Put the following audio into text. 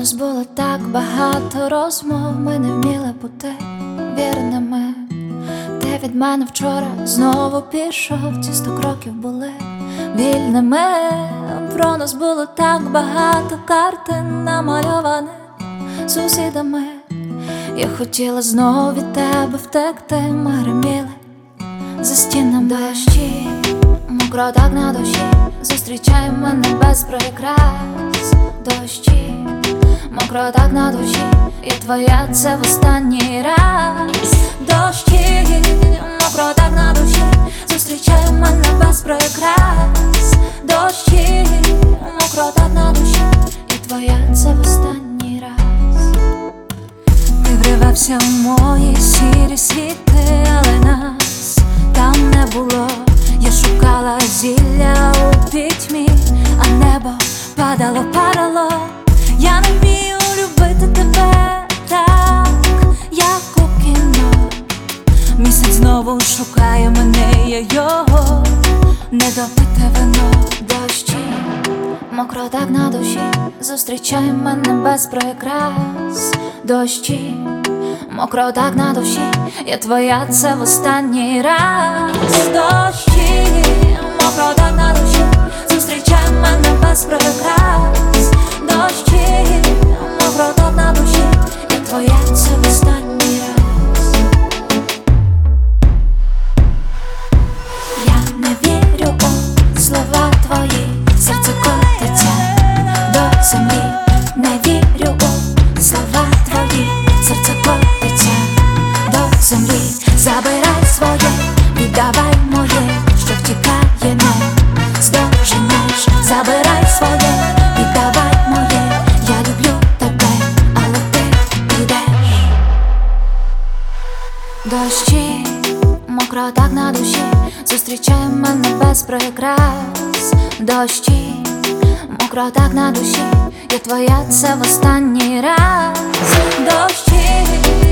нас було так багато розмов, ми не вміли бути вірними. Ти від мене вчора знову пішов, ці 100 кроків були вільними. Про нас було так багато картин, намальованих сусідами. Я хотіла знову від тебе втекти, ми гриміли за стінами. Дощі, мокро так на душі, зустрічай мене без прикрас. Дощі, мокро так на душі, я твоя, це в останній раз. Дощі, мокро так на душі, зустрічай мене без прикрас. Дощі, мокро так на душі, я твоя, це в останній раз. Ти вривався в мої сірі світи, але нас там не було. Я шукала зілля у пітьмі, а небо падало, падало. Я не вмію любити тебе так, як у кіно. Місяць знову шукає мене, я його, недопите вино. Дощі, мокро так на душі, зустрічай мене без прикрас. Дощі, мокро так на душі, я твоя, це в останній раз. Дощі, мокро так на душі, зустрічай мене без прикрас. Дощі, мокро так на душі, я твоя, це в останній раз. Я не вірю у слова твої, серце котиться до землі. Не вірю у слова твої, серце котиться до землі. Забирай своє, віддавай моє, що втікає, не здоженеш. Забирай своє, віддавай моє, я люблю тебе, але ти підеш. Дощі, мокро так на душі, зустрічай мене без прикрас. Дощі, мокро так на душі, я твоя, це в останній раз. Дощі,